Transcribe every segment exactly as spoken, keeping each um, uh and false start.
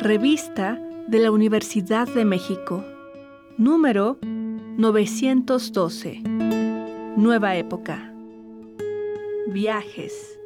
Revista de la Universidad de México, número novecientos doce. Nueva época. Viajes.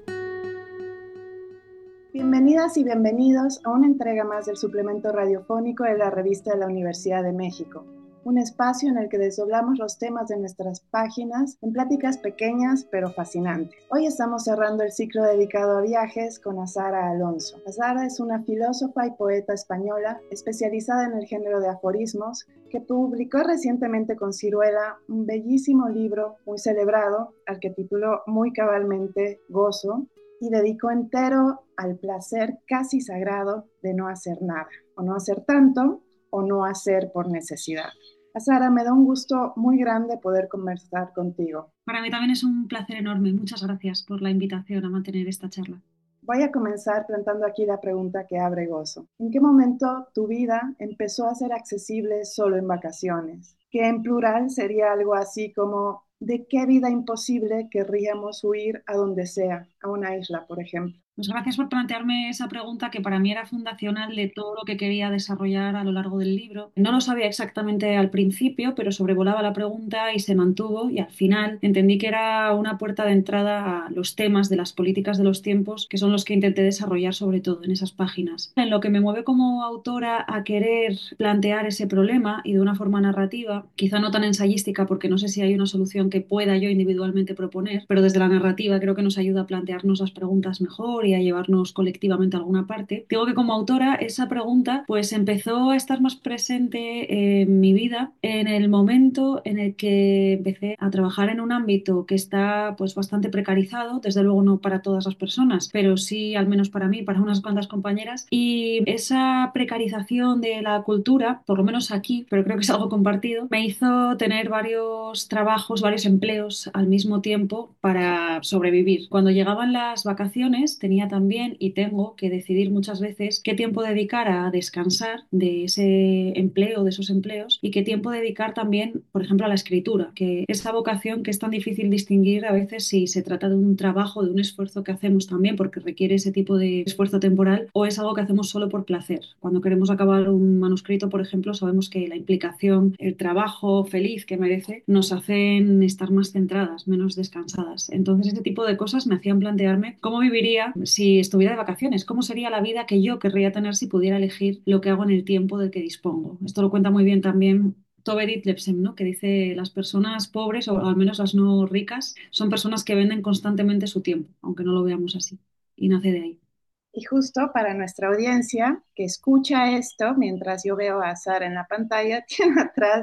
Bienvenidas y bienvenidos a una entrega más del suplemento radiofónico de la Revista de la Universidad de México, un espacio en el que desdoblamos los temas de nuestras páginas en pláticas pequeñas pero fascinantes. Hoy estamos cerrando el ciclo dedicado a viajes con Azahara Alonso. Azahara es una filósofa y poeta española especializada en el género de aforismos que publicó recientemente con Siruela un bellísimo libro muy celebrado al que tituló muy cabalmente Gozo, y dedicó entero al placer casi sagrado de no hacer nada, o no hacer tanto, o no hacer por necesidad. Azahara, me da un gusto muy grande poder conversar contigo. Para mí también es un placer enorme. Muchas gracias por la invitación a mantener esta charla. Voy a comenzar plantando aquí la pregunta que abre Gozo. ¿En qué momento tu vida empezó a ser accesible solo en vacaciones? Que en plural sería algo así como: ¿de qué vida imposible querríamos huir a donde sea? A una isla, por ejemplo. Pues gracias por plantearme esa pregunta que para mí era fundacional de todo lo que quería desarrollar a lo largo del libro. No lo sabía exactamente al principio, pero sobrevolaba la pregunta y se mantuvo, y al final entendí que era una puerta de entrada a los temas de las políticas de los tiempos, que son los que intenté desarrollar sobre todo en esas páginas. En lo que me mueve como autora a querer plantear ese problema y de una forma narrativa, quizá no tan ensayística porque no sé si hay una solución que pueda yo individualmente proponer, pero desde la narrativa creo que nos ayuda a plantearnos las preguntas mejor y a llevarnos colectivamente a alguna parte. Digo que como autora esa pregunta pues empezó a estar más presente en mi vida en el momento en el que empecé a trabajar en un ámbito que está pues bastante precarizado, desde luego no para todas las personas, pero sí al menos para mí, para unas cuantas compañeras, y esa precarización de la cultura, por lo menos aquí, pero creo que es algo compartido, me hizo tener varios trabajos, varios empleos al mismo tiempo para sobrevivir. Cuando llegaban las vacaciones tenía también y tengo que decidir muchas veces qué tiempo dedicar a descansar de ese empleo, de esos empleos, y qué tiempo dedicar también, por ejemplo, a la escritura, que esa vocación que es tan difícil distinguir a veces si se trata de un trabajo, de un esfuerzo que hacemos también porque requiere ese tipo de esfuerzo temporal, o es algo que hacemos solo por placer. Cuando queremos acabar un manuscrito, por ejemplo, sabemos que la implicación, el trabajo feliz que merece, nos hacen estar más centradas, menos descansadas. Entonces, este tipo de cosas me hacían plantearme cómo viviría si estuviera de vacaciones, cómo sería la vida que yo querría tener si pudiera elegir lo que hago en el tiempo del que dispongo. Esto lo cuenta muy bien también Tove Ditlevsen, ¿no? Que dice: las personas pobres, o al menos las no ricas, son personas que venden constantemente su tiempo, aunque no lo veamos así. Y nace de ahí. Y justo para nuestra audiencia que escucha esto, mientras yo veo a Azahara en la pantalla, tiene atrás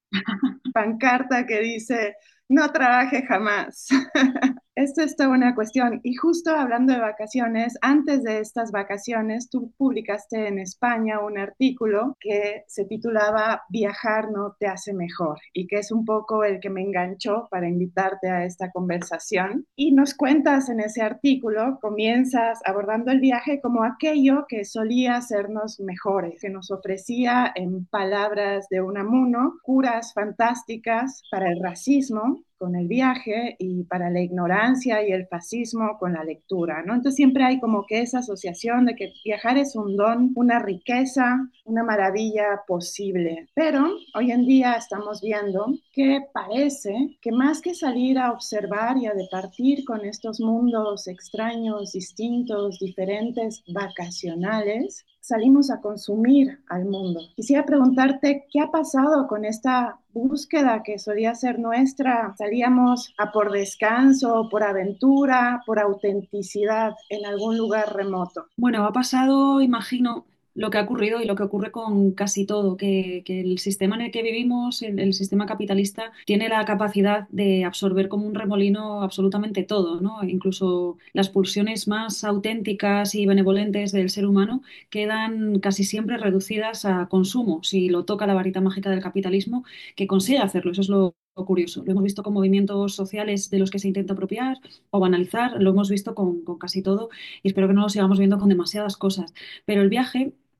pancarta que dice: no trabaje jamás. Esto es toda una cuestión. Y justo hablando de vacaciones, antes de estas vacaciones, tú publicaste en España un artículo que se titulaba Viajar no te hace mejor, y que es un poco el que me enganchó para invitarte a esta conversación. Y nos cuentas en ese artículo, comienzas abordando el viaje como aquello que solía hacernos mejores, que nos ofrecía, en palabras de Unamuno, curas fantásticas para el racismo con el viaje y para la ignorancia y el fascismo con la lectura, ¿no? Entonces siempre hay como que esa asociación de que viajar es un don, una riqueza, una maravilla posible. Pero hoy en día estamos viendo que parece que más que salir a observar y a departir con estos mundos extraños, distintos, diferentes, vacacionales, salimos a consumir al mundo. Quisiera preguntarte qué ha pasado con esta búsqueda que solía ser nuestra. Salíamos a por descanso, por aventura, por autenticidad en algún lugar remoto. Bueno, ha pasado, imagino, lo que ha ocurrido y lo que ocurre con casi todo, que, que el sistema en el que vivimos, el, el sistema capitalista, tiene la capacidad de absorber como un remolino absolutamente todo, ¿no? Incluso las pulsiones más auténticas y benevolentes del ser humano quedan casi siempre reducidas a consumo, si lo toca la varita mágica del capitalismo, que consigue hacerlo. Eso es lo curioso. Lo hemos visto con movimientos sociales de los que se intenta apropiar o banalizar, lo hemos visto con, con casi todo, y espero que no lo sigamos viendo con demasiadas cosas. Pero el viaje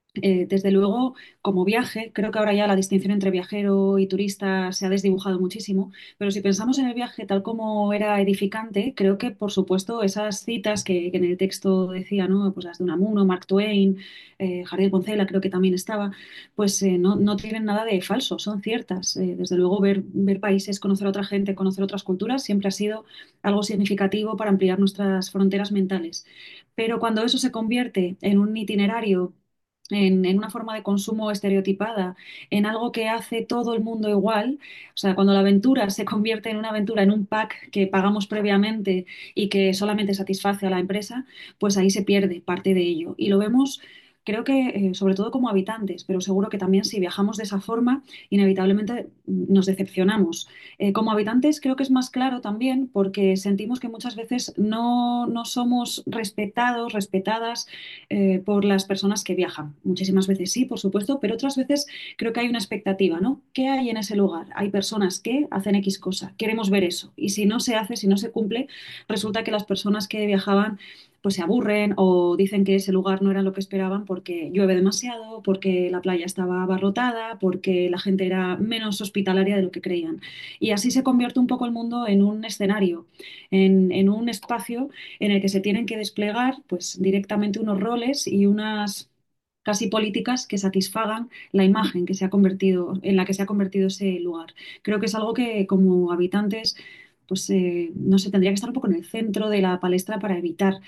Eh, desde luego, como viaje, creo que ahora ya la distinción entre viajero y turista se ha desdibujado muchísimo, pero si pensamos en el viaje tal como era edificante, creo que, por supuesto, esas citas que, que en el texto decía, ¿no? Pues las de Unamuno, Mark Twain, eh, Jardín Poncela creo que también estaba, pues eh, no, no tienen nada de falso, son ciertas. Eh, desde luego, ver, ver países, conocer a otra gente, conocer otras culturas, siempre ha sido algo significativo para ampliar nuestras fronteras mentales. Pero cuando eso se convierte en un itinerario, en, en una forma de consumo estereotipada, en algo que hace todo el mundo igual, o sea, cuando la aventura se convierte en una aventura, en un pack que pagamos previamente y que solamente satisface a la empresa, pues ahí se pierde parte de ello. Y lo vemos, creo que eh, sobre todo como habitantes, pero seguro que también si viajamos de esa forma, inevitablemente mm, nos decepcionamos. Eh, como habitantes creo que es más claro también porque sentimos que muchas veces no, no somos respetados, respetadas eh, por las personas que viajan. Muchísimas veces sí, por supuesto, pero otras veces creo que hay una expectativa, ¿no? ¿Qué hay en ese lugar? Hay personas que hacen X cosa, queremos ver eso. Y si no se hace, si no se cumple, resulta que las personas que viajaban pues se aburren o dicen que ese lugar no era lo que esperaban porque llueve demasiado, porque la playa estaba abarrotada, porque la gente era menos hospitalaria de lo que creían. Y así se convierte un poco el mundo en un escenario, en, en un espacio en el que se tienen que desplegar pues directamente unos roles y unas casi políticas que satisfagan la imagen que se ha convertido, en la que se ha convertido ese lugar. Creo que es algo que como habitantes pues eh, no sé, tendría que estar un poco en el centro de la palestra para evitar.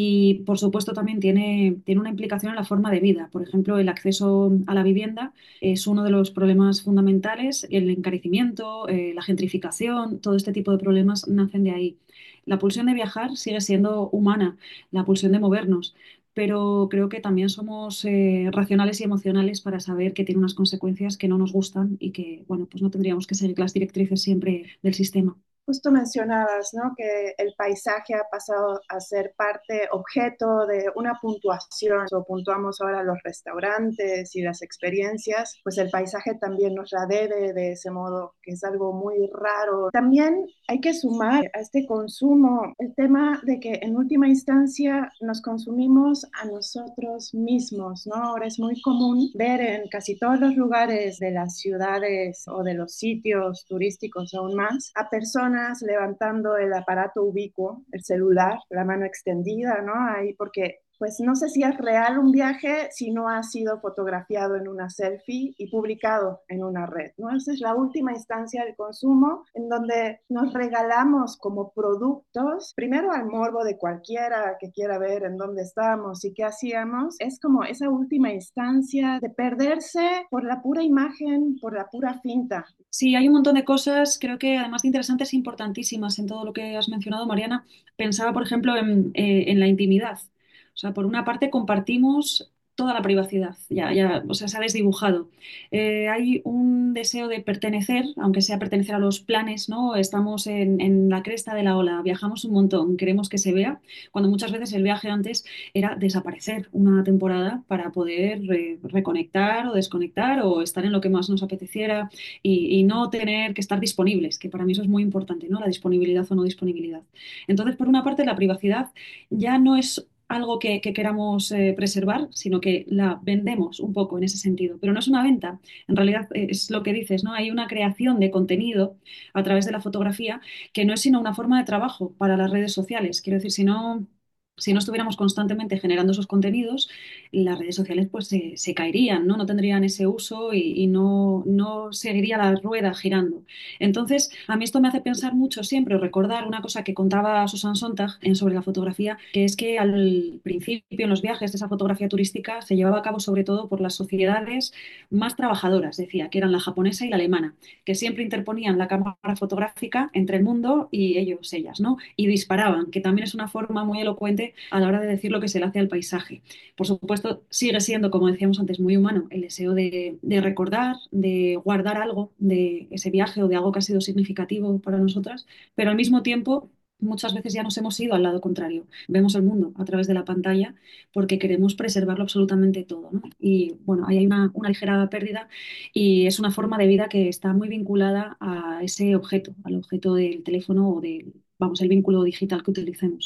Y por supuesto también tiene, tiene una implicación en la forma de vida. Por ejemplo, el acceso a la vivienda es uno de los problemas fundamentales, el encarecimiento, eh, la gentrificación, todo este tipo de problemas nacen de ahí. La pulsión de viajar sigue siendo humana, la pulsión de movernos, pero creo que también somos eh, racionales y emocionales para saber que tiene unas consecuencias que no nos gustan y que, bueno, pues no tendríamos que seguir las directrices siempre del sistema. Justo mencionabas, ¿no? Que el paisaje ha pasado a ser parte, objeto de una puntuación. O puntuamos ahora los restaurantes y las experiencias, pues el paisaje también nos la debe de ese modo, que es algo muy raro. También hay que sumar a este consumo el tema de que en última instancia nos consumimos a nosotros mismos, ¿no? Ahora es muy común ver en casi todos los lugares de las ciudades o de los sitios turísticos aún más a personas levantando el aparato ubicuo, el celular, la mano extendida, ¿no? Ahí porque pues no sé si es real un viaje si no ha sido fotografiado en una selfie y publicado en una red, ¿no? Esa es la última instancia del consumo en donde nos regalamos como productos, primero al morbo de cualquiera que quiera ver en dónde estamos y qué hacíamos, es como esa última instancia de perderse por la pura imagen, por la pura finta. Sí, hay un montón de cosas, creo que además de interesantes, importantísimas en todo lo que has mencionado, Mariana. Pensaba, por ejemplo, en, eh, en la intimidad. O sea, por una parte compartimos toda la privacidad, ya, ya, o sea, se ha desdibujado. Eh, hay un deseo de pertenecer, aunque sea pertenecer a los planes, ¿no? Estamos en, en la cresta de la ola, viajamos un montón, queremos que se vea, cuando muchas veces el viaje antes era desaparecer una temporada para poder eh, reconectar o desconectar o estar en lo que más nos apeteciera y, y no tener que estar disponibles, que para mí eso es muy importante, ¿no? La disponibilidad o no disponibilidad. Entonces, por una parte, la privacidad ya no es algo que, que queramos eh, preservar, sino que la vendemos un poco en ese sentido. Pero no es una venta, en realidad eh, es lo que dices, ¿no? Hay una creación de contenido a través de la fotografía que no es sino una forma de trabajo para las redes sociales. Quiero decir, si no, si no estuviéramos constantemente generando esos contenidos, las redes sociales pues se, se caerían, ¿no? No tendrían ese uso y, y no, no seguiría la rueda girando. Entonces, a mí esto me hace pensar mucho siempre, recordar una cosa que contaba Susan Sontag en sobre la fotografía, que es que al principio en los viajes de esa fotografía turística se llevaba a cabo sobre todo por las sociedades más trabajadoras, decía, que eran la japonesa y la alemana, que siempre interponían la cámara fotográfica entre el mundo y ellos, ellas, ¿no? Y disparaban, que también es una forma muy elocuente a la hora de decir lo que se le hace al paisaje. Por supuesto, sigue siendo, como decíamos antes, muy humano el deseo de, de recordar, de guardar algo de ese viaje o de algo que ha sido significativo para nosotras, pero al mismo tiempo muchas veces ya nos hemos ido al lado contrario. Vemos el mundo a través de la pantalla porque queremos preservarlo absolutamente todo, ¿no? Y bueno, ahí hay una, una ligera pérdida y es una forma de vida que está muy vinculada a ese objeto, al objeto del teléfono o del, vamos, el vínculo digital que utilicemos.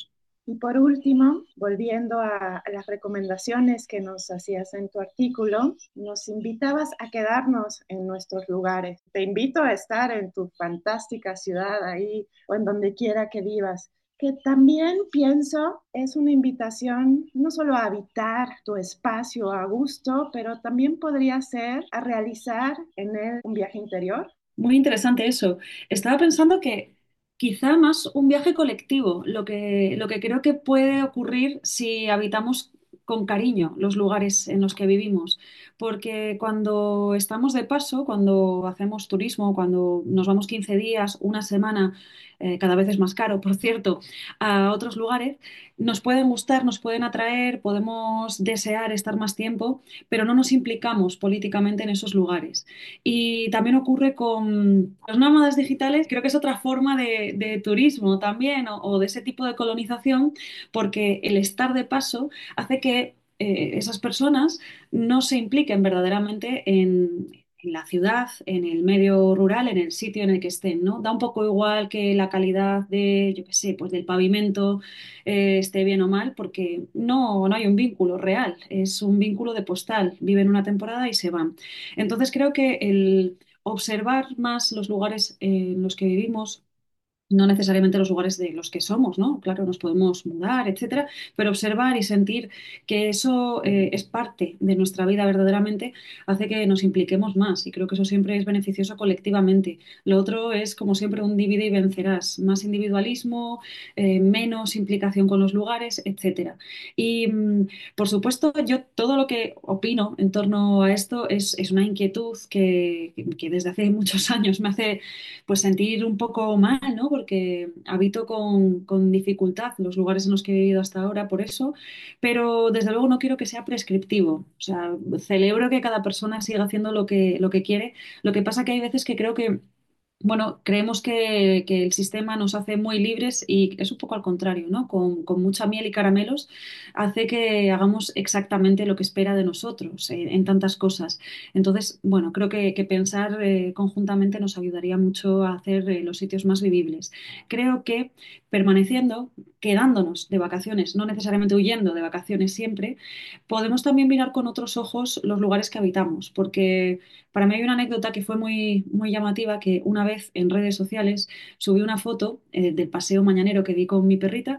Y por último, volviendo a, a las recomendaciones que nos hacías en tu artículo, nos invitabas a quedarnos en nuestros lugares. Te invito a estar en tu fantástica ciudad ahí o en donde quiera que vivas, que también pienso es una invitación no solo a habitar tu espacio a gusto, pero también podría ser a realizar en él un viaje interior. Muy interesante eso. Estaba pensando que quizá más un viaje colectivo, lo que, lo que creo que puede ocurrir si habitamos con cariño los lugares en los que vivimos. Porque cuando estamos de paso, cuando hacemos turismo, cuando nos vamos quince días, una semana, eh, cada vez es más caro, por cierto, a otros lugares, nos pueden gustar, nos pueden atraer, podemos desear estar más tiempo, pero no nos implicamos políticamente en esos lugares. Y también ocurre con los nómadas digitales, creo que es otra forma de, de turismo también o, o de ese tipo de colonización, porque el estar de paso hace que eh, esas personas no se impliquen verdaderamente en, en la ciudad, en el medio rural, en el sitio en el que estén, ¿no? Da un poco igual que la calidad de, yo qué sé, pues del pavimento eh, esté bien o mal, porque no, no hay un vínculo real, es un vínculo de postal, viven una temporada y se van. Entonces creo que el observar más los lugares en los que vivimos, no necesariamente los lugares de los que somos, ¿no? Claro, nos podemos mudar, etcétera, pero observar y sentir que eso eh, es parte de nuestra vida verdaderamente hace que nos impliquemos más y creo que eso siempre es beneficioso colectivamente. Lo otro es, como siempre, un divide y vencerás, más individualismo, eh, menos implicación con los lugares, etcétera. Y, mm, por supuesto, yo todo lo que opino en torno a esto es, es una inquietud que, que desde hace muchos años me hace pues sentir un poco mal, ¿no? Porque habito con, con dificultad los lugares en los que he vivido hasta ahora por eso, pero desde luego no quiero que sea prescriptivo. O sea, celebro que cada persona siga haciendo lo que, lo que quiere. Lo que pasa que hay veces que creo que bueno, creemos que, que el sistema nos hace muy libres y es un poco al contrario, ¿no? Con, con mucha miel y caramelos hace que hagamos exactamente lo que espera de nosotros en, en tantas cosas. Entonces, bueno, creo que, que pensar eh, conjuntamente nos ayudaría mucho a hacer eh, los sitios más vivibles. Creo que permaneciendo, quedándonos de vacaciones, no necesariamente huyendo de vacaciones siempre, podemos también mirar con otros ojos los lugares que habitamos, porque para mí hay una anécdota que fue muy, muy llamativa, que una vez en redes sociales subí una foto eh, del paseo mañanero que di con mi perrita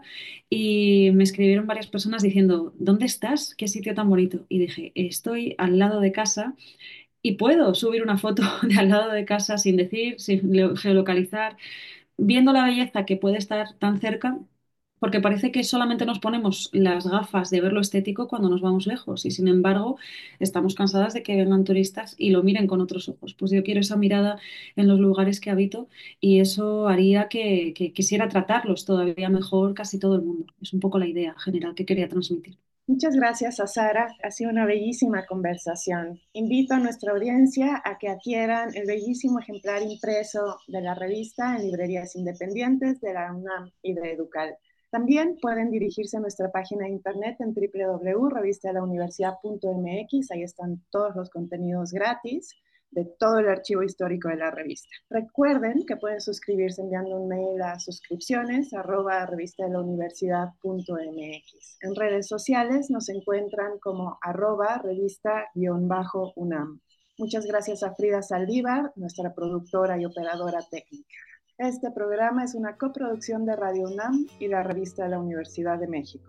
y me escribieron varias personas diciendo, ¿dónde estás? ¿Qué sitio tan bonito? Y dije, estoy al lado de casa y puedo subir una foto de al lado de casa sin decir, sin leo- geolocalizar, viendo la belleza que puede estar tan cerca, porque parece que solamente nos ponemos las gafas de ver lo estético cuando nos vamos lejos y sin embargo estamos cansadas de que vengan turistas y lo miren con otros ojos. Pues yo quiero esa mirada en los lugares que habito y eso haría que, que quisiera tratarlos todavía mejor casi todo el mundo. Es un poco la idea general que quería transmitir. Muchas gracias a Sara, ha sido una bellísima conversación. Invito a nuestra audiencia a que adquieran el bellísimo ejemplar impreso de la revista en librerías independientes de la UNAM y de Educal. También pueden dirigirse a nuestra página de internet en w w w punto revista de la universidad punto m x, ahí están todos los contenidos gratis de todo el archivo histórico de la revista. Recuerden que pueden suscribirse enviando un mail a suscripciones arroba revista de la universidad punto m x. En redes sociales nos encuentran como arroba revista-unam. Muchas gracias a Frida Saldívar, nuestra productora y operadora técnica. Este programa es una coproducción de Radio UNAM y la Revista de la Universidad de México.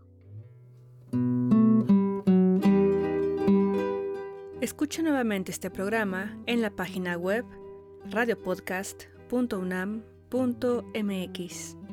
Escucha nuevamente este programa en la página web radio podcast punto unam punto m x.